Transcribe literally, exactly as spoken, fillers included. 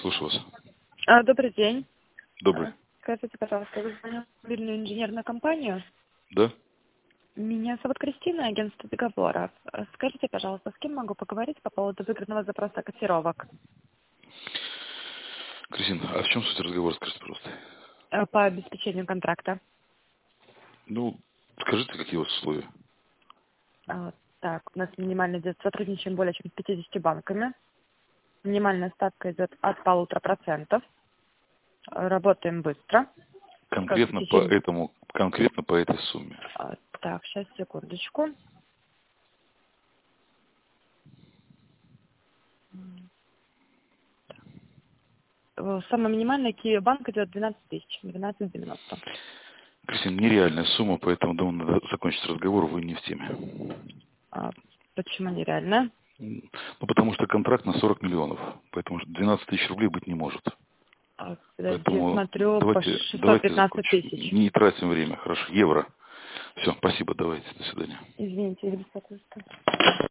слушаю вас. А, Добрый день. Добрый. А, Скажите, пожалуйста, вы звонили в мобильную инженерную компанию? Да? Меня зовут Кристина, агентство договоров. А, Скажите, пожалуйста, с кем могу поговорить по поводу выигранного запроса котировок Кристина, а в чем суть разговора, скажите, пожалуйста? э, по обеспечению контракта? Ну, скажите, какие у вас условия? А, Так, у нас минимально идет сотрудничаем более чем с пятьюдесятью банками. Минимальная ставка идет от полутора процентов. А, Работаем быстро. Как бы в Конкретно по течение... этому, конкретно по этой сумме. а, Так, сейчас, секундочку. Э, Самая минимальная Киев банк идет двенадцать тысяч, двенадцать девяносто. Кристина, нереальная сумма, поэтому, думаю, надо закончить разговор, вы не в теме. А, Почему нереально? М, Ну, потому что контракт на сорок миллионов, поэтому двенадцать тысяч рублей быть не может. А, Подожди, Поэтому смотрю, по давайте, шестьсот давайте пятнадцать закончим. тысяч. Не тратим время, хорошо. Евро. Все, спасибо, давайте, до свидания. Извините, за беспокойство.